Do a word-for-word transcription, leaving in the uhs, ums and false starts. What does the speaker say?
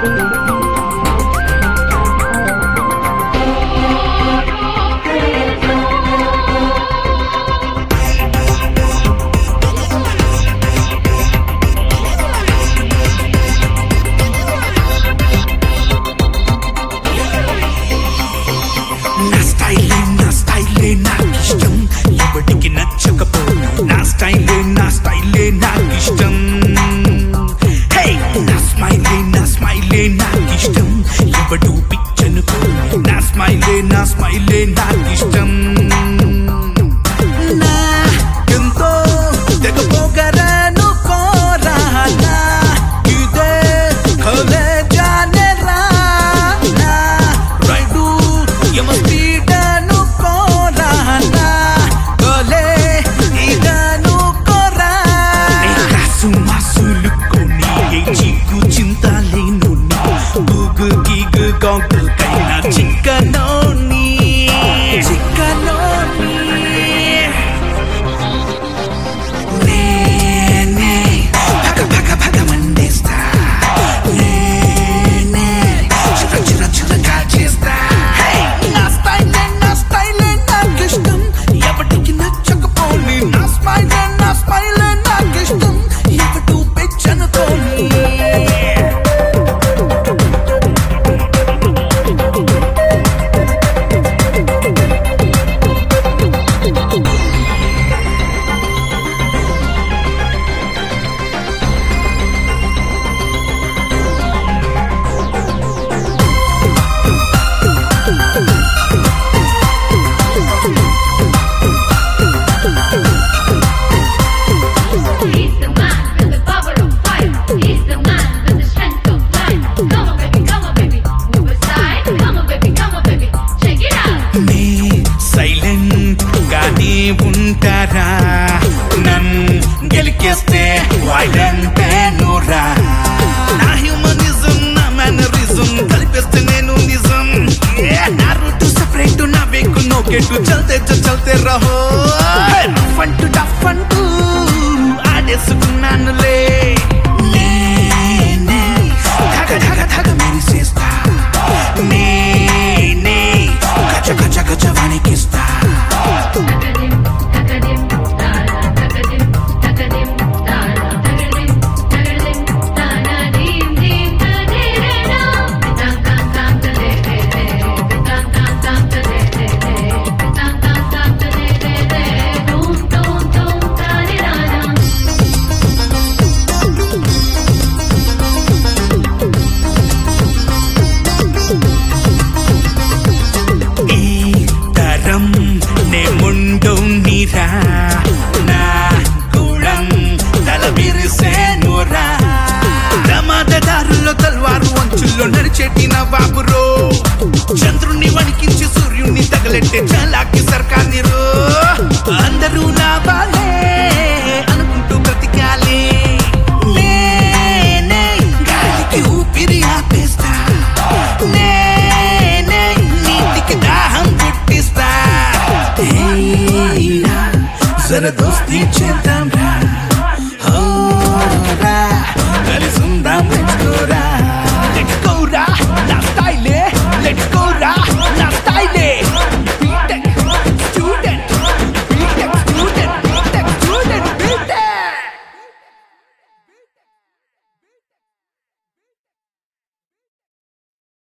ఎవడికి నచ్చకపోను నా స్టైలే నా స్టైలే నాకిష్టం హే నా స్మైలే నా స్మైలే నాకిష్టం ఎవడు పిచ్చనుకోను నా స్మైలే నా స్మైలే నాకిష్టం నా ఎంతో తెగపోగరను కోరానా ఇదే కలేజానే రా నా రైడు యమ స్పీడను కోరానా కైనా చిక్కనోని చిక్కనోని నేనే భగ భగ భగ మండేస్తా నేనే చుర చుర చురగా చేస్తా నా స్టైలే నా స్టైలే నాకిష్టం ఎవడికి నచ్చకపోని నా స్మైలే నా స్మైలే నాకిష్టం ఎవడు పెచ్చనుకోని ఉంటారా నన్ను గెలికేస్తే వాయిదంటే నూరా నా హ్యూమనిజం నా మేనరిజం కలిపేస్తే నేను నిజం నా రూటు సపరేట్ నా వేకు నోకెట్టు చల్తే చల్తే రహో రఫ్ అంటూ టఫ్ అంటూ ఆడేసుకున్నానులే నేనే ధగ ధగ ధగ మెరిసేస్తా నేనే గజ గజ గజ వణికిస్తా నా గుళం తల విరిసే నూరా ప్రమాదదారుల్లో తల్వారు అంచుల్లో నడిచేటి నా బాబురో చంద్రుణ్ణి వణికించి సూర్యుణ్ణి తగలెట్టే చాలాకి సర్కార్ని రో అందరూ నా బాలే అనుకుంటూ బ్రతికాలే నేనే గాలికి ఊపిరి ఆపేస్తా నేనే నీటికి దాహం పుట్టిస్తా జర దోస్తీ చేద్దాం రా